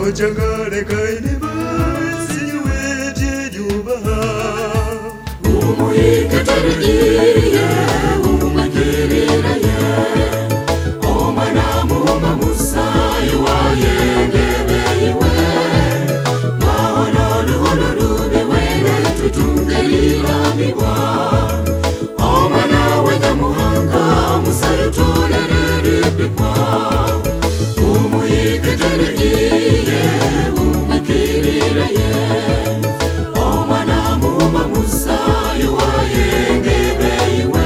Chojangale kainiba sinyuweje yubaha Umuhiketeriye umagiriraye Omana muhuma musayi wayengebeiwe Mahonoluhulubiwe netutungeliramiwa Omana wenyamuhanga musayi tuleriripikwa Umuhiketeriye umagiriraye Omana muhuma musayi wayengebeiwe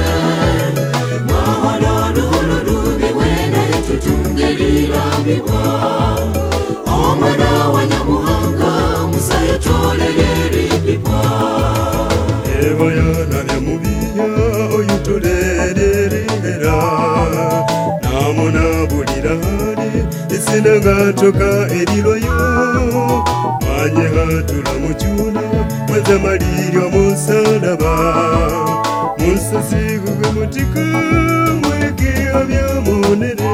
Mahonoluhulubiwe netutungeliramiwa Omana wenyamuhanga musayi tuleriripikwa Ebayana byamubiya oyutolererera namona bulirani isinangatoka eriloyo manye hatula mucyuna mwenze maliryo musalaba musasigue mutika mwegiya byamunere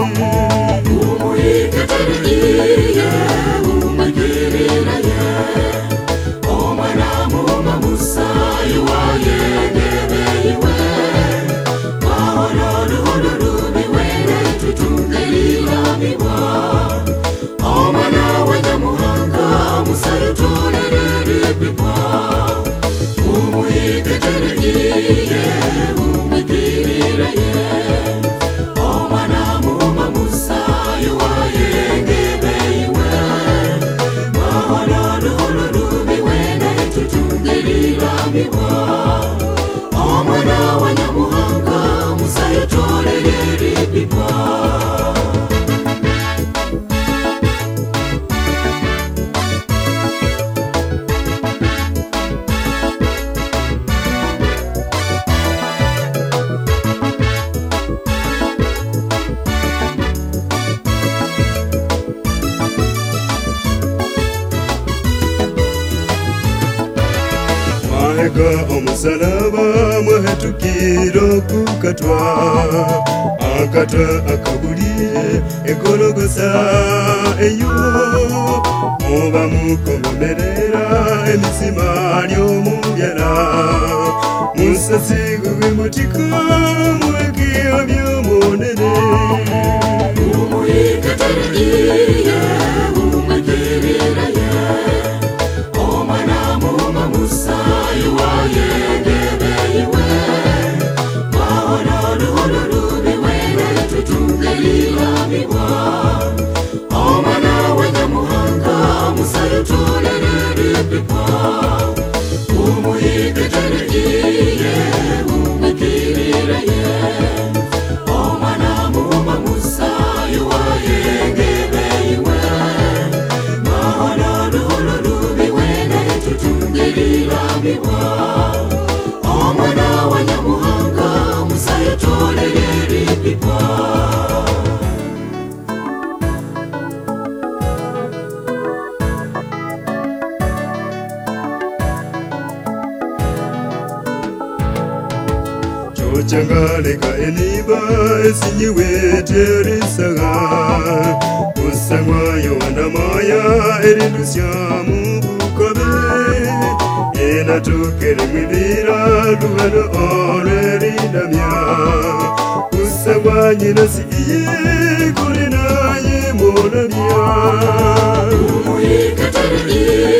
Umuhiketeriye umagiriraye Omana muhuma musayi wayengebeiwe Mahonoluhulubiwe netutungeliramiwa Omana wenyamuhanga musayi tuleriripikwa Umuhiketeriye umagiriraye Omana muhuma musayi wayengebeiwe Mahonoluhulubiwe netutungeliramiwa Omana wenyamuhanga musayi tuleriripikwa Maheka omusalaba mwetukiro kukatwa akata akabuliye egologosa eyo muba mukomerera emisima ly'omubyala musasigue mutika mwegiya byamunere Umuhiketeriye umagiriraye Omana muhuma musayi wayengebeiwe Mahonoluhulubiwe netutungeliramiwa Omana wenyamuhanga musayi tuleriripikwa Umuhiketeriye umagiriraye Omana muhuma musayi wayengebeiwe Mahonoluhulubiwe netutungeliramiwa Omana wenyamuhanga musayi tuleriripikwa Chojangale kainiba esinyiweterisaga Kusangwa yowana maya erinusya mubukobe Enatukere mwibira lugano olwerindamya Kusangwa nyinasi iye kulinaye monamya Umuhiketeriye